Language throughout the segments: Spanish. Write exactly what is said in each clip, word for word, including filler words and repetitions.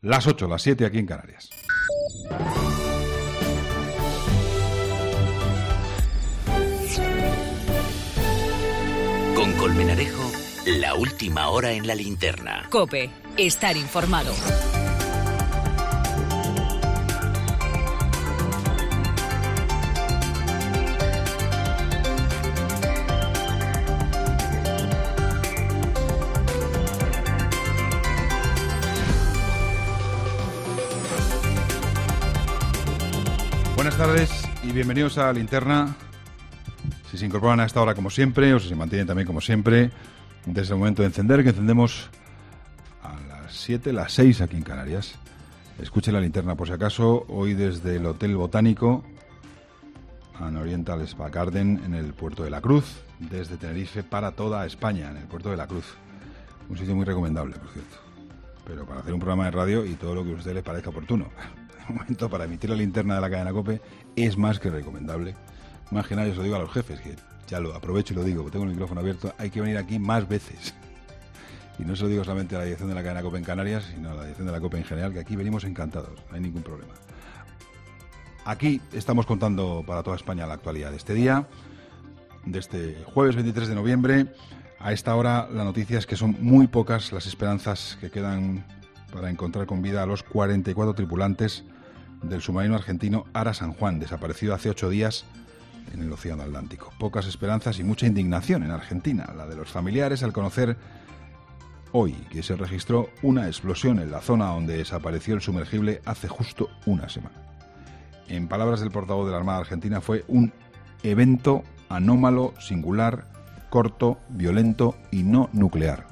Las ocho, las siete aquí en Canarias. Con Colmenarejo, la última hora en la linterna. COPE, estar informado. Buenas tardes y bienvenidos a Linterna. Si se incorporan a esta hora como siempre, o si se mantienen también como siempre, desde el momento de encender, que encendemos a las siete, las seis aquí en Canarias. Escuchen la linterna por si acaso, hoy desde el Hotel Botánico, An Oriental Spa Garden, en el Puerto de la Cruz, desde Tenerife para toda España, en el Puerto de la Cruz. Un sitio muy recomendable, por cierto, pero para hacer un programa de radio y todo lo que a ustedes les parezca oportuno. De momento, para emitir la linterna de la cadena COPE es más que recomendable. Más que nada, yo se lo digo a los jefes, que ya lo aprovecho y lo digo, tengo el micrófono abierto, hay que venir aquí más veces. Y no se lo digo solamente a la dirección de la cadena COPE en Canarias, sino a la dirección de la COPE en general, que aquí venimos encantados, no hay ningún problema. Aquí estamos contando para toda España la actualidad de este día, de este jueves veintitrés de noviembre. A esta hora la noticia es que son muy pocas las esperanzas que quedan para encontrar con vida a los cuarenta y cuatro tripulantes del submarino argentino Ara San Juan, desaparecido hace ocho días en el Océano Atlántico. Pocas esperanzas y mucha indignación en Argentina, la de los familiares al conocer hoy que se registró una explosión en la zona donde desapareció el sumergible hace justo una semana. En palabras del portavoz de la Armada Argentina, fue un evento anómalo, singular, corto, violento y no nuclear.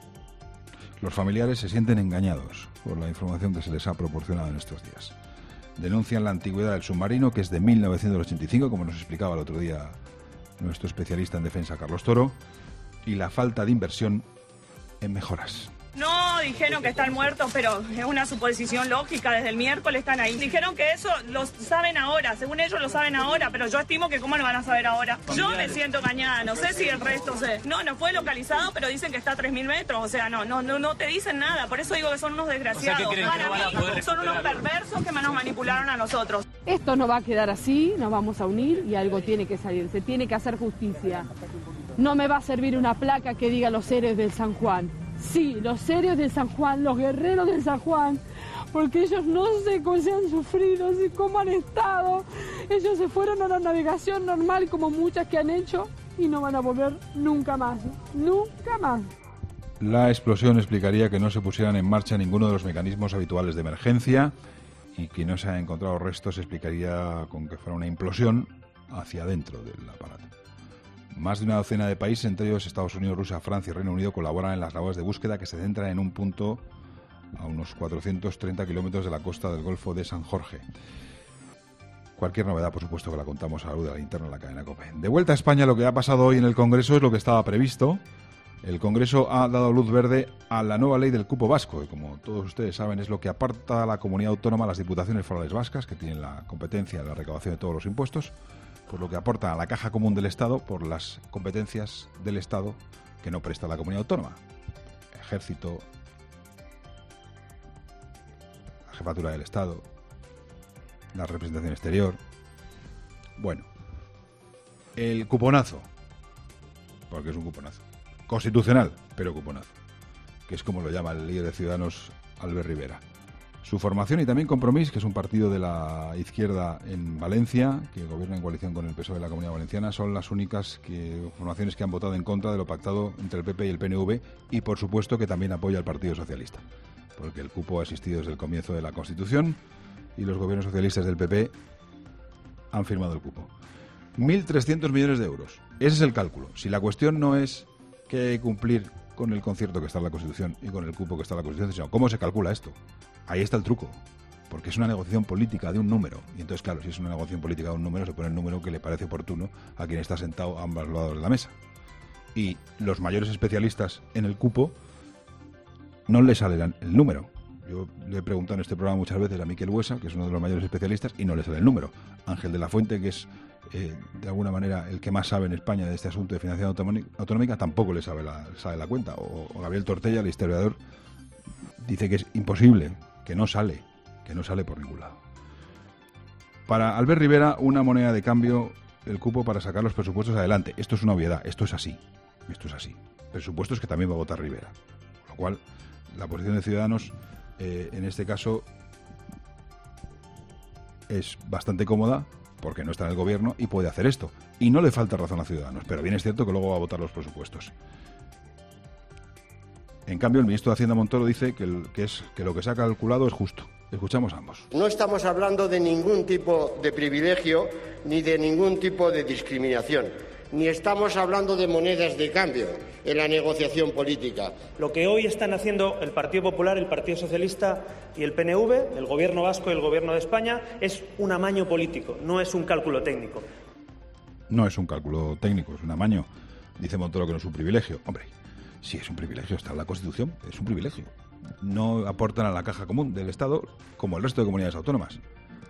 Los familiares se sienten engañados por la información que se les ha proporcionado en estos días. Denuncian la antigüedad del submarino, que es de mil novecientos ochenta y cinco, como nos explicaba el otro día nuestro especialista en defensa, Carlos Toro, y la falta de inversión en mejoras. No, dijeron que están muertos, pero es una suposición lógica, desde el miércoles están ahí. Dijeron que eso lo saben ahora, según ellos lo saben ahora, pero yo estimo que cómo lo van a saber ahora. Yo me siento engañada, no sé si el resto sé. No, no fue localizado, pero dicen que está a tres mil metros, o sea, no, no, no, no te dicen nada, por eso digo que son unos desgraciados. O sea, para mí poder son unos perversos que nos manipularon a nosotros. Esto no va a quedar así, nos vamos a unir y algo tiene que salir, se tiene que hacer justicia. No me va a servir una placa que diga los héroes del San Juan. Sí, los héroes del San Juan, los guerreros del San Juan, porque ellos no sé cómo se han sufrido, y cómo han estado. Ellos se fueron a la navegación normal, como muchas que han hecho, y no van a volver nunca más, nunca más. La explosión explicaría que no se pusieran en marcha ninguno de los mecanismos habituales de emergencia y que no se hayan encontrado restos explicaría con que fuera una implosión hacia adentro del aparato. Más de una docena de países, entre ellos Estados Unidos, Rusia, Francia y Reino Unido, colaboran en las labores de búsqueda que se centran en un punto a unos cuatrocientos treinta kilómetros de la costa del Golfo de San Jorge. Cualquier novedad, por supuesto, que la contamos a la luz de la linterna en la cadena COPE. De vuelta a España, lo que ha pasado hoy en el Congreso es lo que estaba previsto. El Congreso ha dado luz verde a la nueva ley del cupo vasco, y como todos ustedes saben, es lo que aparta a la comunidad autónoma, a las diputaciones forales vascas, que tienen la competencia de la recaudación de todos los impuestos, por lo que aporta a la caja común del Estado por las competencias del Estado que no presta la comunidad autónoma. Ejército, la jefatura del Estado, la representación exterior. Bueno, el cuponazo, porque es un cuponazo, constitucional, pero cuponazo, que es como lo llama el líder de Ciudadanos, Albert Rivera. Su formación y también Compromís, que es un partido de la izquierda en Valencia, que gobierna en coalición con el P S O E de la Comunidad Valenciana, son las únicas que, formaciones que han votado en contra de lo pactado entre el P P y el P N V, y por supuesto que también apoya al Partido Socialista, porque el cupo ha existido desde el comienzo de la Constitución y los gobiernos socialistas del P P han firmado el cupo. mil trescientos millones de euros, ese es el cálculo. Si la cuestión no es que hay que cumplir con el concierto que está en la Constitución y con el cupo que está en la Constitución, sino cómo se calcula esto. Ahí está el truco, porque es una negociación política de un número, y entonces, claro, si es una negociación política de un número, se pone el número que le parece oportuno a quien está sentado a ambos lados de la mesa. Y los mayores especialistas en el cupo no le sale el número. Yo le he preguntado en este programa muchas veces a Miquel Buesa, que es uno de los mayores especialistas, y no le sale el número. Ángel de la Fuente, que es eh, de alguna manera el que más sabe en España de este asunto de financiación autonómica, tampoco le sabe la, sabe la cuenta. O, o Gabriel Tortella, el historiador, dice que es imposible que no sale, que no sale por ningún lado. Para Albert Rivera, una moneda de cambio, el cupo para sacar los presupuestos adelante. Esto es una obviedad, esto es así, esto es así. Presupuestos que también va a votar Rivera. Con lo cual, la posición de Ciudadanos, eh, en este caso, es bastante cómoda, porque no está en el gobierno y puede hacer esto. Y no le falta razón a Ciudadanos, pero bien es cierto que luego va a votar los presupuestos. En cambio, el ministro de Hacienda Montoro dice que, el, que, es, que lo que se ha calculado es justo. Escuchamos a ambos. No estamos hablando de ningún tipo de privilegio ni de ningún tipo de discriminación, ni estamos hablando de monedas de cambio en la negociación política. Lo que hoy están haciendo el Partido Popular, el Partido Socialista y el P N V, el Gobierno vasco y el Gobierno de España, es un amaño político, no es un cálculo técnico. No es un cálculo técnico, es un amaño. Dice Montoro que no es un privilegio. Hombre, sí es un privilegio, está en la Constitución, es un privilegio. No aportan a la caja común del Estado como el resto de comunidades autónomas.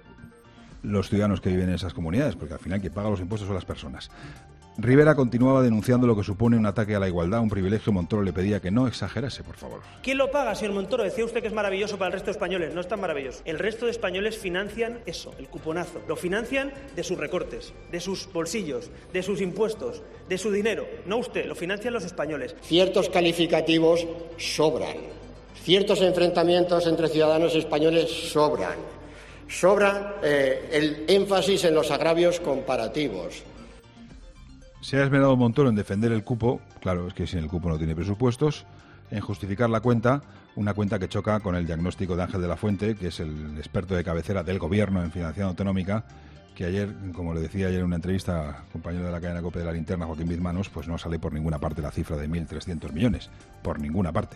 Los ciudadanos que viven en esas comunidades, porque al final quien paga los impuestos son las personas. Rivera continuaba denunciando lo que supone un ataque a la igualdad, un privilegio. Montoro le pedía que no exagerase, por favor. ¿Quién lo paga, señor Montoro? Decía usted que es maravilloso para el resto de españoles. No es tan maravilloso. El resto de españoles financian eso, el cuponazo. Lo financian de sus recortes, de sus bolsillos, de sus impuestos, de su dinero. No usted, lo financian los españoles. Ciertos calificativos sobran. Ciertos enfrentamientos entre ciudadanos españoles sobran. Sobra eh, el énfasis en los agravios comparativos. Se ha esmerado Montoro en defender el cupo, claro, es que sin el cupo no tiene presupuestos, en justificar la cuenta, una cuenta que choca con el diagnóstico de Ángel de la Fuente, que es el experto de cabecera del Gobierno en financiación autonómica, que ayer, como le decía ayer en una entrevista, compañero de la cadena COPE de la Linterna, Joaquín Bizmanos, pues no sale por ninguna parte la cifra de mil trescientos millones, por ninguna parte.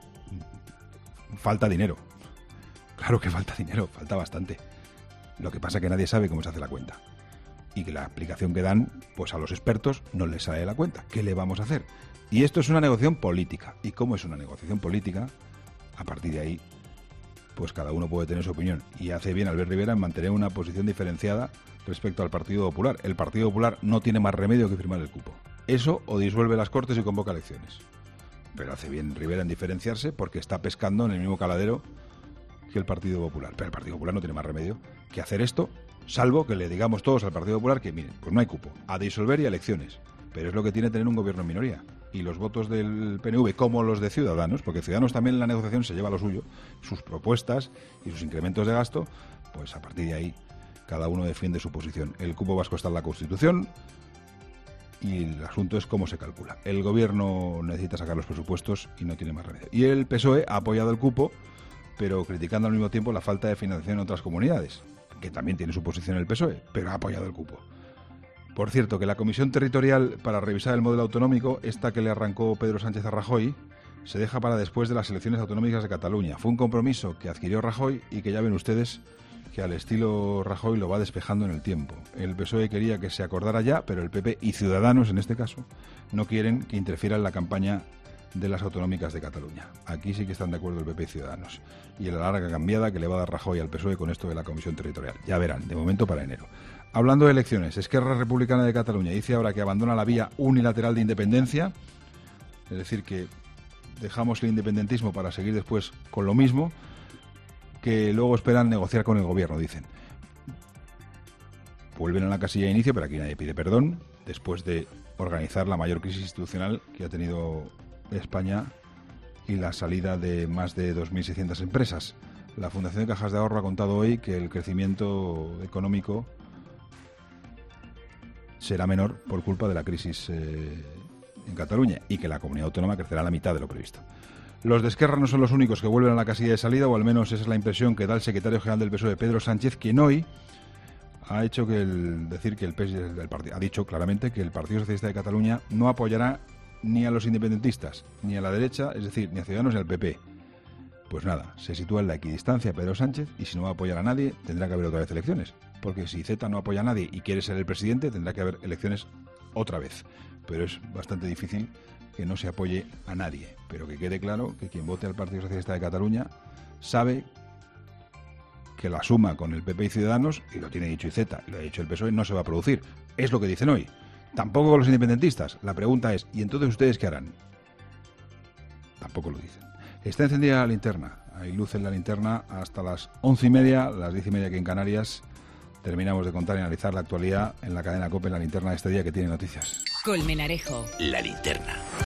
Falta dinero. Claro que falta dinero, falta bastante. Lo que pasa es que nadie sabe cómo se hace la cuenta. Y que la explicación que dan, pues a los expertos no les sale la cuenta. ¿Qué le vamos a hacer? Y esto es una negociación política. ¿Y cómo es una negociación política? A partir de ahí, pues cada uno puede tener su opinión. Y hace bien Albert Rivera en mantener una posición diferenciada respecto al Partido Popular. El Partido Popular no tiene más remedio que firmar el cupo. Eso o disuelve las Cortes y convoca elecciones. Pero hace bien Rivera en diferenciarse porque está pescando en el mismo caladero que el Partido Popular. Pero el Partido Popular no tiene más remedio que hacer esto, salvo que le digamos todos al Partido Popular que, miren, pues no hay cupo, a disolver y a elecciones. Pero es lo que tiene tener un gobierno en minoría. Y los votos del P N V, como los de Ciudadanos, porque Ciudadanos también en la negociación se lleva lo suyo, sus propuestas y sus incrementos de gasto, pues a partir de ahí cada uno defiende su posición. El cupo vasco está en la Constitución y el asunto es cómo se calcula. El gobierno necesita sacar los presupuestos y no tiene más remedio. Y el P S O E ha apoyado el cupo, pero criticando al mismo tiempo la falta de financiación en otras comunidades, que también tiene su posición el P S O E, pero ha apoyado el cupo. Por cierto, que la Comisión Territorial para revisar el modelo autonómico, esta que le arrancó Pedro Sánchez a Rajoy, se deja para después de las elecciones autonómicas de Cataluña. Fue un compromiso que adquirió Rajoy y que ya ven ustedes que al estilo Rajoy lo va despejando en el tiempo. El P S O E quería que se acordara ya, pero el P P y Ciudadanos, en este caso, no quieren que interfiera en la campaña de las autonómicas de Cataluña. Aquí sí que están de acuerdo el P P y Ciudadanos. Y la larga cambiada que le va a dar Rajoy al P S O E con esto de la Comisión Territorial. Ya verán, de momento para enero. Hablando de elecciones, Esquerra Republicana de Cataluña dice ahora que abandona la vía unilateral de independencia, es decir, que dejamos el independentismo para seguir después con lo mismo, que luego esperan negociar con el gobierno, dicen. Vuelven a la casilla de inicio, pero aquí nadie pide perdón, después de organizar la mayor crisis institucional que ha tenido España y la salida de más de dos mil seiscientas empresas. La Fundación de Cajas de Ahorro ha contado hoy que el crecimiento económico será menor por culpa de la crisis eh, en Cataluña y que la comunidad autónoma crecerá a la mitad de lo previsto. Los de Esquerra no son los únicos que vuelven a la casilla de salida, o al menos esa es la impresión que da el secretario general del P S O E, Pedro Sánchez, quien hoy ha hecho que el decir que el P S O E del partido, ha dicho claramente que el Partido Socialista de Cataluña no apoyará ni a los independentistas, ni a la derecha, es decir, ni a Ciudadanos ni al P P. Pues nada, se sitúa en la equidistancia Pedro Sánchez y si no va a apoyar a nadie, tendrá que haber otra vez elecciones. Porque si Z no apoya a nadie y quiere ser el presidente, tendrá que haber elecciones otra vez. Pero es bastante difícil que no se apoye a nadie. Pero que quede claro que quien vote al Partido Socialista de Cataluña sabe que la suma con el P P y Ciudadanos, y lo tiene dicho I Z, y lo ha dicho el P S O E, no se va a producir. Es lo que dicen hoy. Tampoco con los independentistas. La pregunta es, ¿y entonces ustedes qué harán? Tampoco lo dicen. Está encendida la linterna. hay luz en la linterna hasta las once y media, las diez y media aquí en Canarias. Terminamos de contar y analizar la actualidad en la cadena COPE, en la linterna de este día que tiene noticias. Colmenarejo. La linterna.